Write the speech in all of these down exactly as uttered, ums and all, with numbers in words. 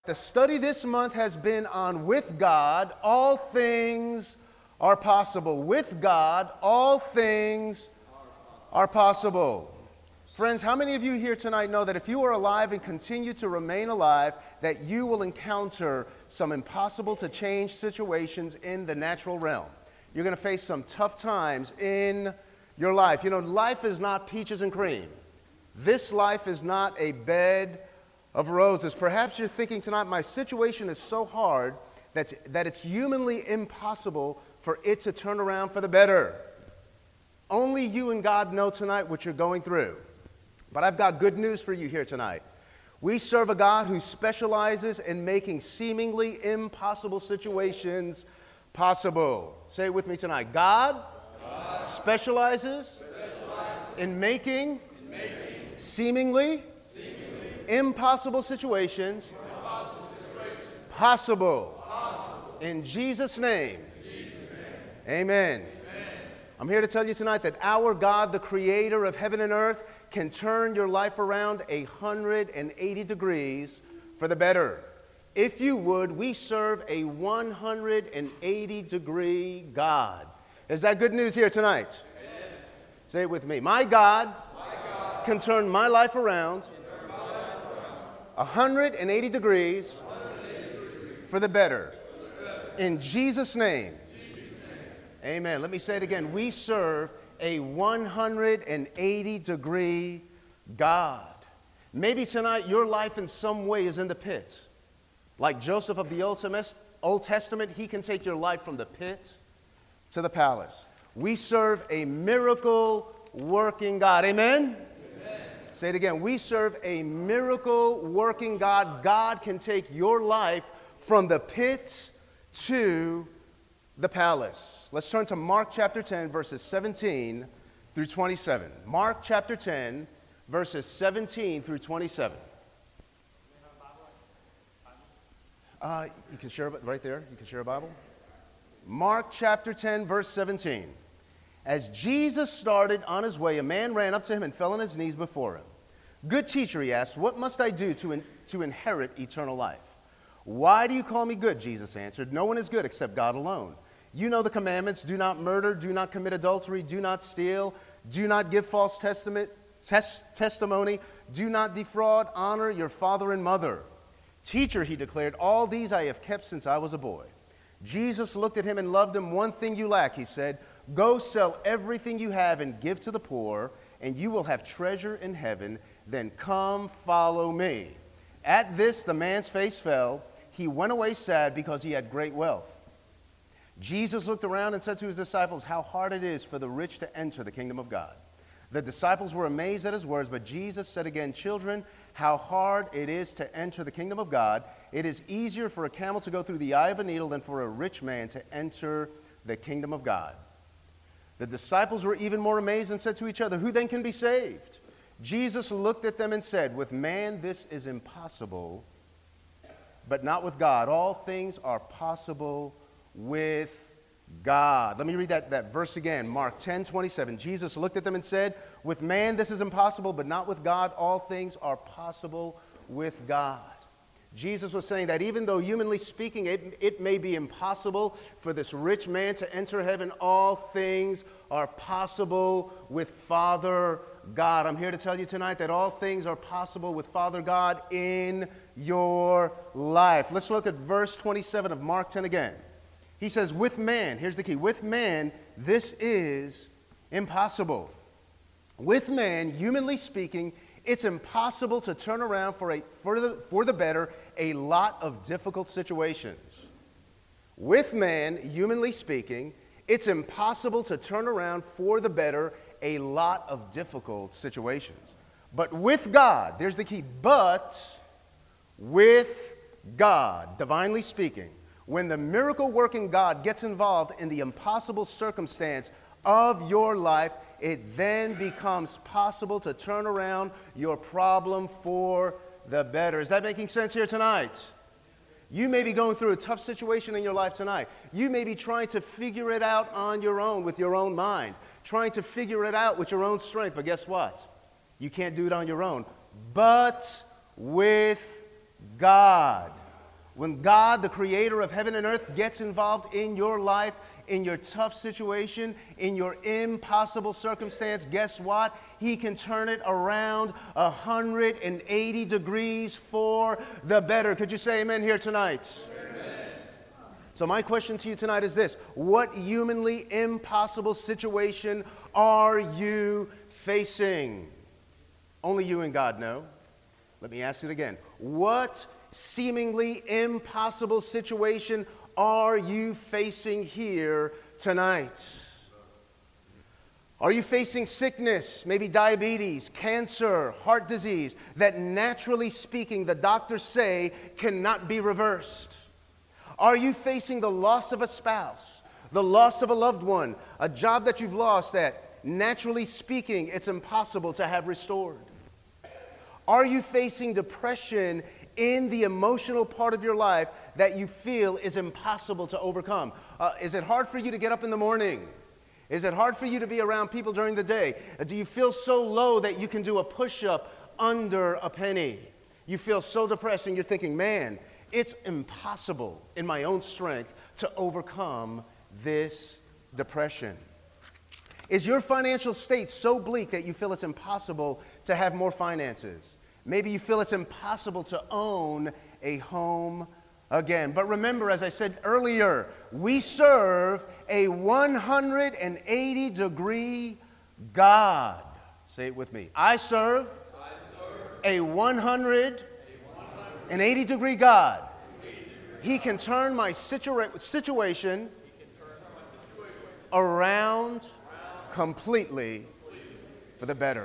The study this month has been on with God, all things are possible. With God, all things are possible. Friends, how many of you here tonight know that if you are alive and continue to remain alive, that you will encounter some impossible to change situations in the natural realm? You're going to face some tough times in your life. You know, life is not peaches and cream. This life is not a bed of roses. Perhaps you're thinking tonight, my situation is so hard that, that it's humanly impossible for it to turn around for the better. Only you and God know tonight what you're going through. But I've got good news for you here tonight. We serve a God who specializes in making seemingly impossible situations possible. Say it with me tonight. God, God specializes, specializes in making, in making seemingly, Impossible situations, Impossible situations possible. possible. In Jesus' name, In Jesus' name. Amen. Amen. I'm here to tell you tonight that our God, the creator of heaven and earth, can turn your life around one hundred eighty degrees for the better. If you would, we serve a one hundred eighty degree God. Is that good news here tonight? Amen. Say it with me. My God, my God can turn my life around one hundred eighty degrees for the better. In Jesus' name. Amen. Let me say it again. We serve a one hundred eighty degree God. Maybe tonight your life in some way is in the pit. Like Joseph of the Old Testament, he can take your life from the pit to the palace. We serve a miracle working God. Amen? Say it again. We serve a miracle-working God. God can take your life from the pit to the palace. Let's turn to Mark chapter ten, verses seventeen through twenty-seven. Mark chapter ten, verses seventeen through twenty-seven. Uh, you can share it right there. You can share a Bible. Mark chapter ten, verse seventeen. As Jesus started on his way, a man ran up to him and fell on his knees before him. Good teacher, he asked, what must I do to, in, to inherit eternal life? Why do you call me good? Jesus answered, no one is good except God alone. You know the commandments, do not murder, do not commit adultery, do not steal, do not give false testament, tes- testimony, do not defraud, honor your father and mother. Teacher, he declared, all these I have kept since I was a boy. Jesus looked at him and loved him. One thing you lack, he said, go sell everything you have and give to the poor, and you will have treasure in heaven. Then come follow me. At this, the man's face fell. He went away sad because he had great wealth. Jesus looked around and said to his disciples, how hard it is for the rich to enter the kingdom of God. The disciples were amazed at his words, but Jesus said again, children, how hard it is to enter the kingdom of God. It is easier for a camel to go through the eye of a needle than for a rich man to enter the kingdom of God. The disciples were even more amazed and said to each other, who then can be saved? Jesus looked at them and said, with man this is impossible, but not with God. All things are possible with God. Let me read that, that verse again. Mark ten, twenty-seven. Jesus looked at them and said, with man this is impossible, but not with God. All things are possible with God. Jesus was saying that even though humanly speaking it, it may be impossible for this rich man to enter heaven, all things are possible with Father God. I'm here to tell you tonight that all things are possible with Father God in your life. Let's look at verse twenty-seven of Mark ten again. He says, with man, here's the key, with man this is impossible. With man, humanly speaking, it's impossible to turn around for, a, for, the, for the better a lot of difficult situations. With man, humanly speaking, it's impossible to turn around for the better a lot of difficult situations. But with God, there's the key, but with God, divinely speaking, when the miracle-working God gets involved in the impossible circumstance of your life, it then becomes possible to turn around your problem for the better. Is that making sense here tonight? You may be going through a tough situation in your life tonight. You may be trying to figure it out on your own with your own mind, trying to figure it out with your own strength. But guess what? You can't do it on your own. But with God. When God, the creator of heaven and earth, gets involved in your life, in your tough situation, in your impossible circumstance, guess what? He can turn it around one hundred eighty degrees for the better. Could you say amen here tonight? Amen. So my question to you tonight is this: what humanly impossible situation are you facing? Only you and God know. Let me ask it again. What seemingly impossible situation are you facing here tonight? Are you facing sickness, maybe diabetes, cancer, heart disease, that naturally speaking the doctors say cannot be reversed? Are you facing the loss of a spouse, the loss of a loved one, a job that you've lost that naturally speaking it's impossible to have restored? Are you facing depression in the emotional part of your life that you feel is impossible to overcome? Uh, is it hard for you to get up in the morning? Is it hard for you to be around people during the day? Uh, do you feel so low that you can do a push-up under a penny? You feel so depressed and you're thinking, man, it's impossible in my own strength to overcome this depression. Is your financial state so bleak that you feel it's impossible to have more finances? Maybe you feel it's impossible to own a home again. But remember, as I said earlier, we serve a one hundred eighty degree God. Say it with me. I serve, I serve a one hundred eighty degree God. He can turn my situa- situation around completely for the better.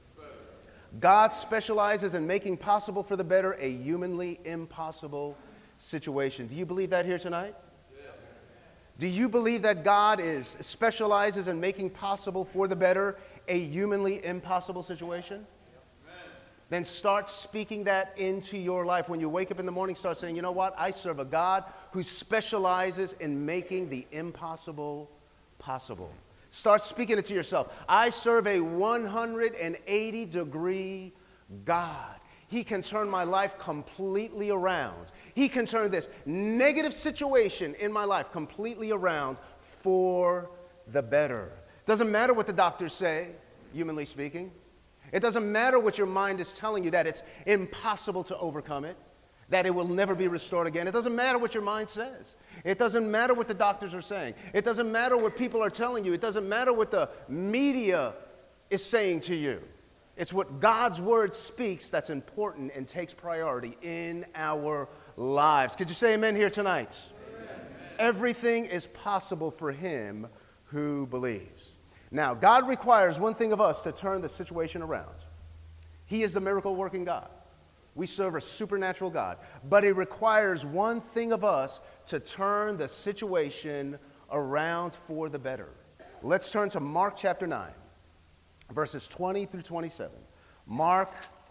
God specializes in making possible for the better a humanly impossible situation. Do you believe that here tonight? Yeah. Do you believe that God is specializes in making possible for the better a humanly impossible situation? Yeah. Then start speaking that into your life. When you wake up in the morning, start saying, you know what? I serve a God who specializes in making the impossible possible. Start speaking it to yourself. I serve a one hundred eighty degree God. He can turn my life completely around. He can turn this negative situation in my life completely around for the better. Doesn't matter what the doctors say, humanly speaking. It doesn't matter what your mind is telling you, that it's impossible to overcome it, that it will never be restored again. It doesn't matter what your mind says. It doesn't matter what the doctors are saying. It doesn't matter what people are telling you. It doesn't matter what the media is saying to you. It's what God's word speaks that's important and takes priority in our lives. Could you say amen here tonight? Amen. Everything is possible for him who believes. Now, God requires one thing of us to turn the situation around. He is the miracle working God. We serve a supernatural God, but it requires one thing of us to turn the situation around for the better. Let's turn to Mark chapter nine, verses twenty through twenty-seven. Mark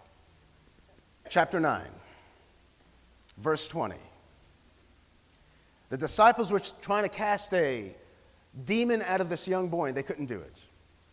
chapter nine, verse twenty. The disciples were trying to cast a demon out of this young boy, and they couldn't do it.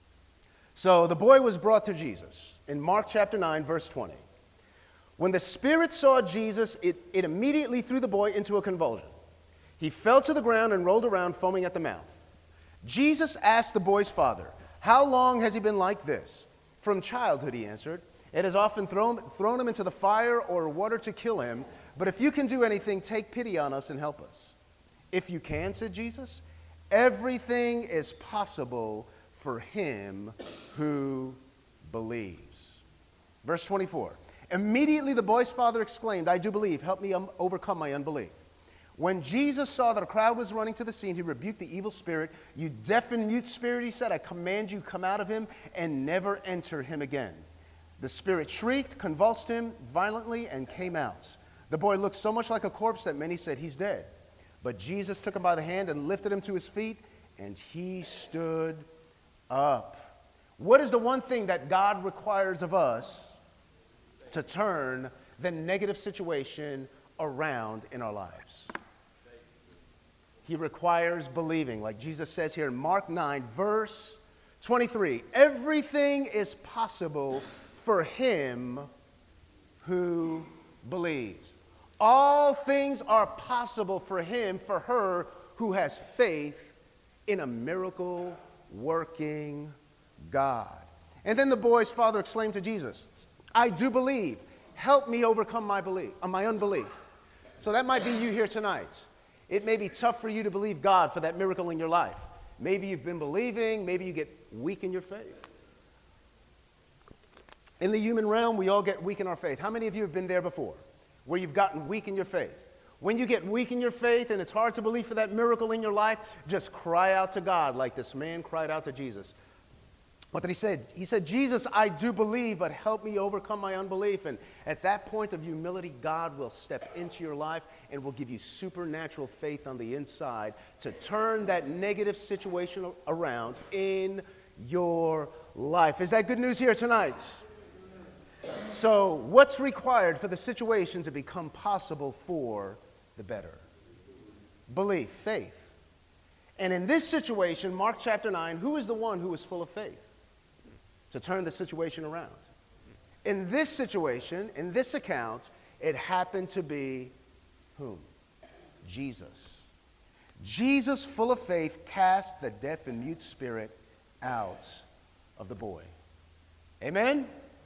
So the boy was brought to Jesus in Mark chapter nine, verse twenty. When the spirit saw Jesus, it, it immediately threw the boy into a convulsion. He fell to the ground and rolled around, foaming at the mouth. Jesus asked the boy's father, "How long has he been like this?" "From childhood," he answered. "It has often thrown, thrown him into the fire or water to kill him. But if you can do anything, take pity on us and help us." "If you can," said Jesus, "everything is possible for him who believes." Verse twenty-four. Immediately the boy's father exclaimed, "I do believe. Help me um, overcome my unbelief." When Jesus saw that a crowd was running to the scene, he rebuked the evil spirit. "You deaf and mute spirit," he said, "I command you, come out of him and never enter him again." The spirit shrieked, convulsed him violently, and came out. The boy looked so much like a corpse that many said, "He's dead." But Jesus took him by the hand and lifted him to his feet, and he stood up. What is the one thing that God requires of us to turn the negative situation around in our lives? He requires believing, like Jesus says here in Mark nine, verse twenty-three. Everything is possible for him who believes. All things are possible for him, for her, who has faith in a miracle-working God. And then the boy's father exclaimed to Jesus, I do believe. Help me overcome my belief, uh, my unbelief. So that might be you here tonight. It may be tough for you to believe God for that miracle in your life. Maybe you've been believing. Maybe you get weak in your faith. In the human realm, we all get weak in our faith. How many of you have been there before, where you've gotten weak in your faith? When you get weak in your faith and it's hard to believe for that miracle in your life, just cry out to God like this man cried out to Jesus. What did he say? He said, Jesus, I do believe, but help me overcome my unbelief. And at that point of humility, God will step into your life and will give you supernatural faith on the inside to turn that negative situation around in your life. Is that good news here tonight? So what's required for the situation to become possible for the better? Belief, faith. And in this situation, Mark chapter nine, who is the one who is full of faith to turn the situation around? In this situation, in this account, it happened to be whom? Jesus. Jesus, full of faith, cast the deaf and mute spirit out of the boy. Amen?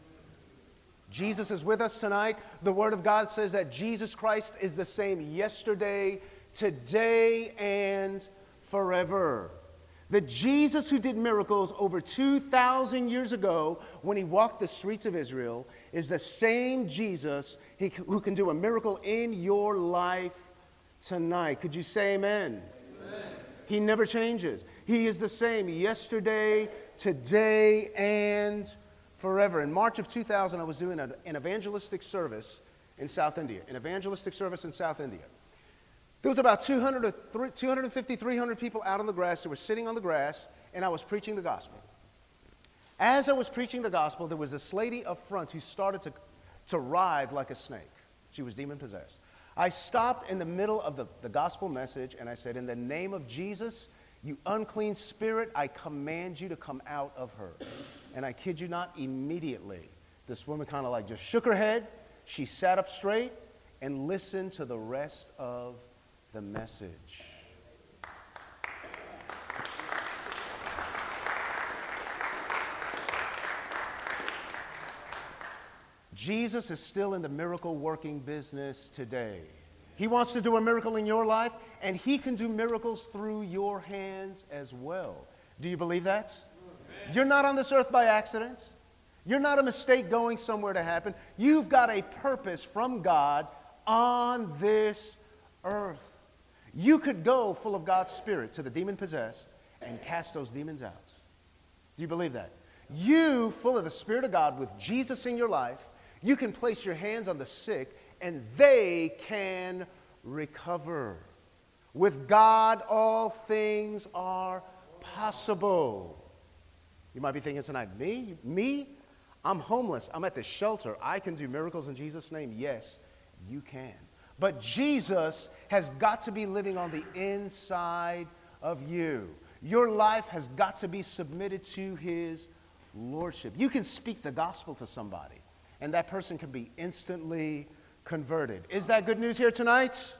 Jesus is with us tonight. The Word of God says that Jesus Christ is the same yesterday, today, and forever. The Jesus who did miracles over two thousand years ago when he walked the streets of Israel is the same Jesus who can do a miracle in your life tonight. Could you say amen? Amen. He never changes. He is the same yesterday, today, and forever. In March of two thousand, I was doing an evangelistic service in South India, an evangelistic service in South India. There was about two hundred, two fifty, three hundred people out on the grass. They were sitting on the grass, and I was preaching the gospel. As I was preaching the gospel, there was this lady up front who started to, to writhe like a snake. She was demon-possessed. I stopped in the middle of the, the gospel message, and I said, in the name of Jesus, you unclean spirit, I command you to come out of her. And I kid you not, immediately, this woman kind of like just shook her head. She sat up straight and listened to the rest of the message. Jesus is still in the miracle-working business today. He wants to do a miracle in your life, and he can do miracles through your hands as well. Do you believe that? Amen. You're not on this earth by accident. You're not a mistake going somewhere to happen. You've got a purpose from God on this earth. You could go full of God's Spirit to the demon-possessed and cast those demons out. Do you believe that? You, full of the Spirit of God with Jesus in your life, you can place your hands on the sick and they can recover. With God, all things are possible. You might be thinking tonight, me? Me? I'm homeless. I'm at the shelter. I can do miracles in Jesus' name. Yes, you can. But Jesus has got to be living on the inside of you. Your life has got to be submitted to his lordship. You can speak the gospel to somebody, and that person can be instantly converted. Is that good news here tonight?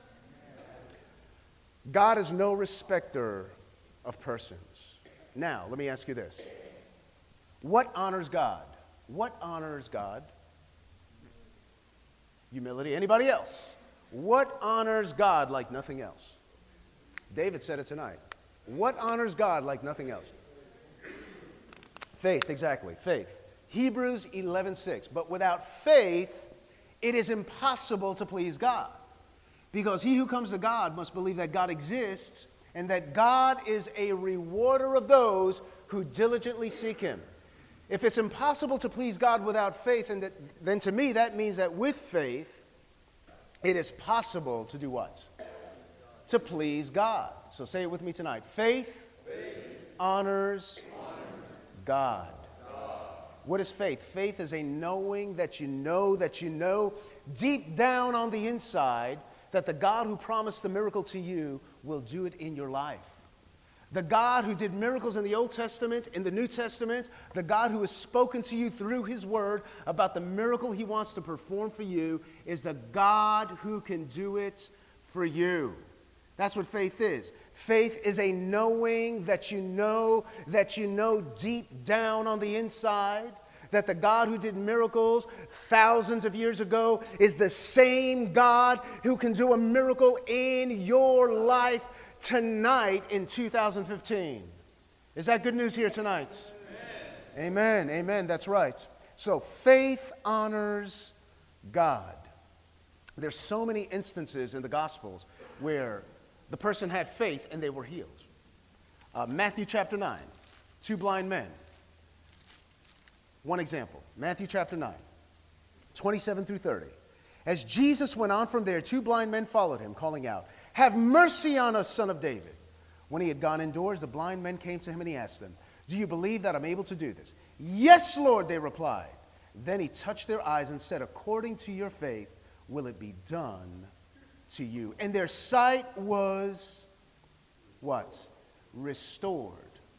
God is no respecter of persons. Now, let me ask you this. What honors God? What honors God? Humility. Anybody else? What honors God like nothing else? David said it tonight. What honors God like nothing else? Faith, exactly. Faith. Hebrews eleven six. But without faith, it is impossible to please God. Because he who comes to God must believe that God exists and that God is a rewarder of those who diligently seek him. If it's impossible to please God without faith, and that, then to me that means that with faith, it is possible to do what? To please God. So say it with me tonight. Faith, faith honors, honors God. God. What is faith? Faith is a knowing that you know that you know deep down on the inside that the God who promised the miracle to you will do it in your life. The God who did miracles in the Old Testament, in the New Testament, the God who has spoken to you through his word about the miracle he wants to perform for you, is the God who can do it for you. That's what faith is. Faith is a knowing that you know, that you know deep down on the inside, that the God who did miracles thousands of years ago is the same God who can do a miracle in your life tonight in two thousand fifteen. Is that good news here tonight? Amen. Amen. Amen. That's right. So faith honors God. There's so many instances in the Gospels where the person had faith and they were healed. Uh, Matthew chapter nine, two blind men. One example, Matthew chapter nine, twenty-seven through thirty. As Jesus went on from there, two blind men followed him, calling out, "Have mercy on us, Son of David." When he had gone indoors, the blind men came to him and he asked them, "Do you believe that I'm able to do this?" "Yes, Lord," they replied. Then he touched their eyes and said, "According to your faith, will it be done to you?" And their sight was what? Restored.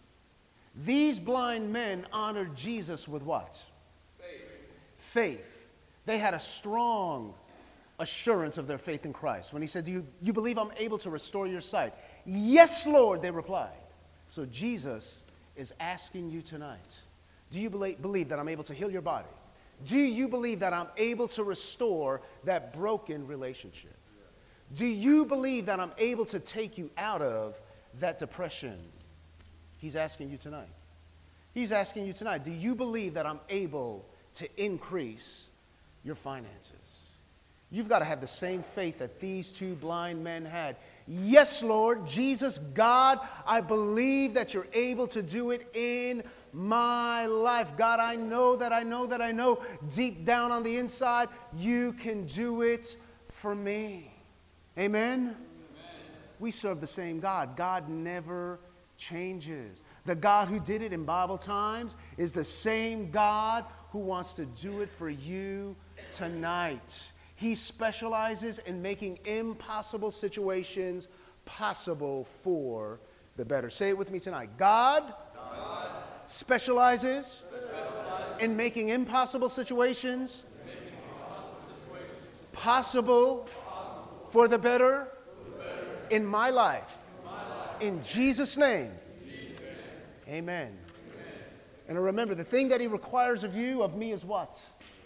These blind men honored Jesus with what? Faith. Faith. They had a strong assurance of their faith in Christ. When he said, do you, you believe I'm able to restore your sight? "Yes, Lord," they replied. So Jesus is asking you tonight, do you believe, believe that I'm able to heal your body? Do you believe that I'm able to restore that broken relationship? Do you believe that I'm able to take you out of that depression? He's asking you tonight. He's asking you tonight, do you believe that I'm able to increase your finances? You've got to have the same faith that these two blind men had. "Yes, Lord, Jesus, God, I believe that you're able to do it in my life. God, I know that I know that I know deep down on the inside, you can do it for me." Amen? Amen. We serve the same God. God never changes. The God who did it in Bible times is the same God who wants to do it for you tonight. He specializes in making impossible situations possible for the better. Say it with me tonight. God, God specializes, specializes in making impossible situations, making impossible situations possible, possible for the better, for the better in my life. In, my life. In Jesus' name. In Jesus' name. Amen. Amen. And remember, the thing that he requires of you, of me, is what?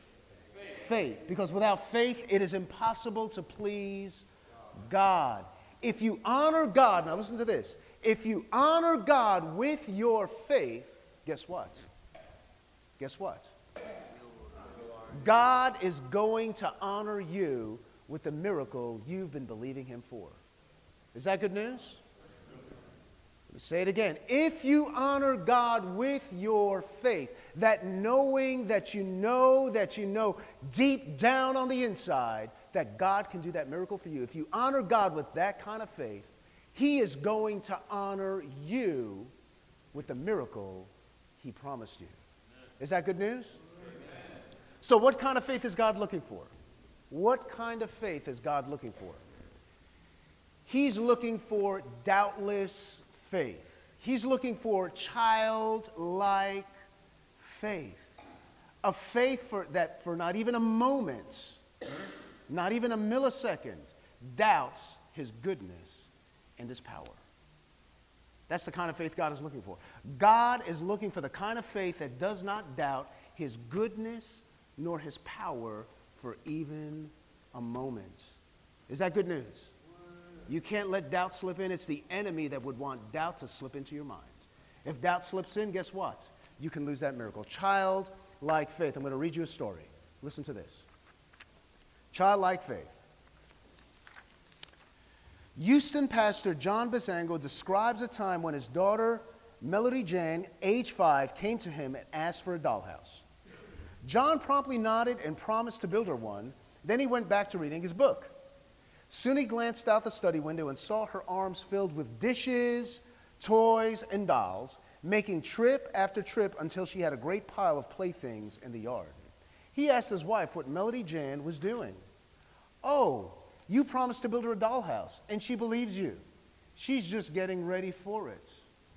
Faith. Because without faith, it is impossible to please God. If you honor God, now listen to this. If you honor God with your faith, guess what? Guess what? God is going to honor you with the miracle you've been believing him for. Is that good news? Let me say it again. If you honor God with your faith, that knowing that you know that you know deep down on the inside that God can do that miracle for you, if you honor God with that kind of faith, he is going to honor you with the miracle he promised you. Is that good news? Amen. So what kind of faith is God looking for? What kind of faith is God looking for? He's looking for doubtless faith. He's looking for childlike faith. A faith for, that for not even a moment, not even a millisecond, doubts his goodness and his power. That's the kind of faith God is looking for. God is looking for the kind of faith that does not doubt his goodness nor his power for even a moment. Is that good news? You can't let doubt slip in. It's the enemy that would want doubt to slip into your mind. If doubt slips in, guess what? You can lose that miracle. Childlike faith. I'm going to read you a story. Listen to this. Childlike faith. Houston pastor John Bazango describes a time when his daughter, Melody Jane, age five, came to him and asked for a dollhouse. John promptly nodded and promised to build her one. Then he went back to reading his book. Soon he glanced out the study window and saw her arms filled with dishes, toys, and dolls, making trip after trip until she had a great pile of playthings in the yard. He asked his wife what Melody Jane was doing. "Oh, you promised to build her a dollhouse, and she believes you. She's just getting ready for it."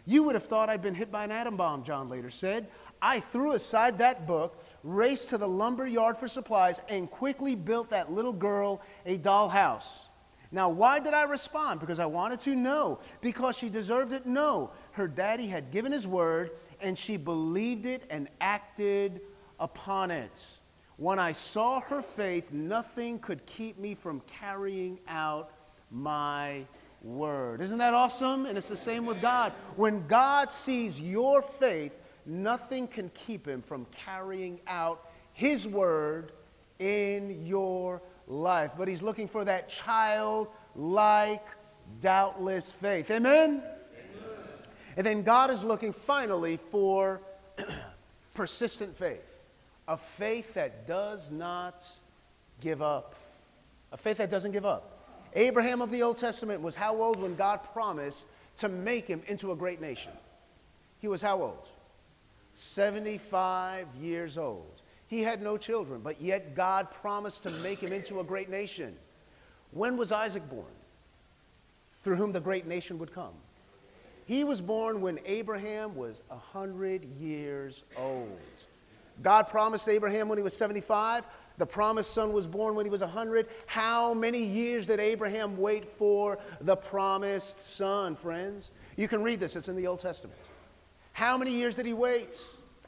You would have thought I'd been hit by an atom bomb, John later said. I threw aside that book, raced to the lumber yard for supplies, and quickly built that little girl a dollhouse. Now, why did I respond? Because I wanted to? No. Because she deserved it? No. Her daddy had given his word, and she believed it and acted upon it. When I saw her faith, nothing could keep me from carrying out my word. Isn't that awesome? And it's the same with God. When God sees your faith, nothing can keep him from carrying out his word in your life. But he's looking for that childlike, doubtless faith. Amen? Amen. And then God is looking finally for persistent faith. A faith that does not give up. A faith that doesn't give up. Abraham of the Old Testament was how old when God promised to make him into a great nation? He was how old? seventy-five years old. He had no children, but yet God promised to make him into a great nation. When was Isaac born? Through whom the great nation would come. He was born when Abraham was one hundred years old. God promised Abraham when he was seventy-five. The promised son was born when he was one hundred. How many years did Abraham wait for the promised son, friends? You can read this. It's in the Old Testament. How many years did he wait?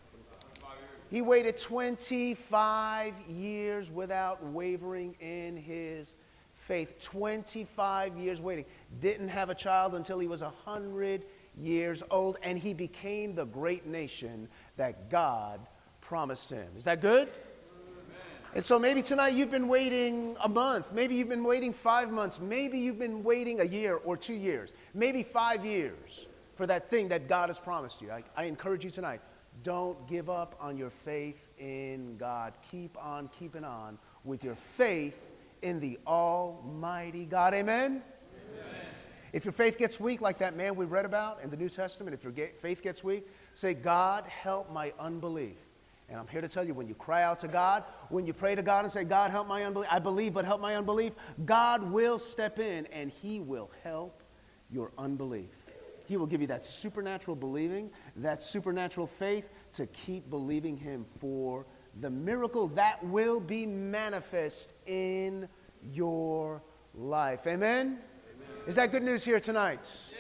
He waited twenty-five years without wavering in his faith. twenty-five years waiting. Didn't have a child until he was one hundred years old, and he became the great nation that God promised him. Is that good? Amen. And so maybe tonight you've been waiting a month. Maybe you've been waiting five months. Maybe you've been waiting a year or two years. Maybe five years for that thing that God has promised you. I, I encourage you tonight, don't give up on your faith in God. Keep on keeping on with your faith in the Almighty God. Amen? Amen. If your faith gets weak, like that man we read about in the New Testament, if your faith gets weak, say, God, help my unbelief. And I'm here to tell you, when you cry out to God, when you pray to God and say, God, help my unbelief, I believe, but help my unbelief, God will step in and he will help your unbelief. He will give you that supernatural believing, that supernatural faith to keep believing him for the miracle that will be manifest in your life. Amen? Amen. Is that good news here tonight?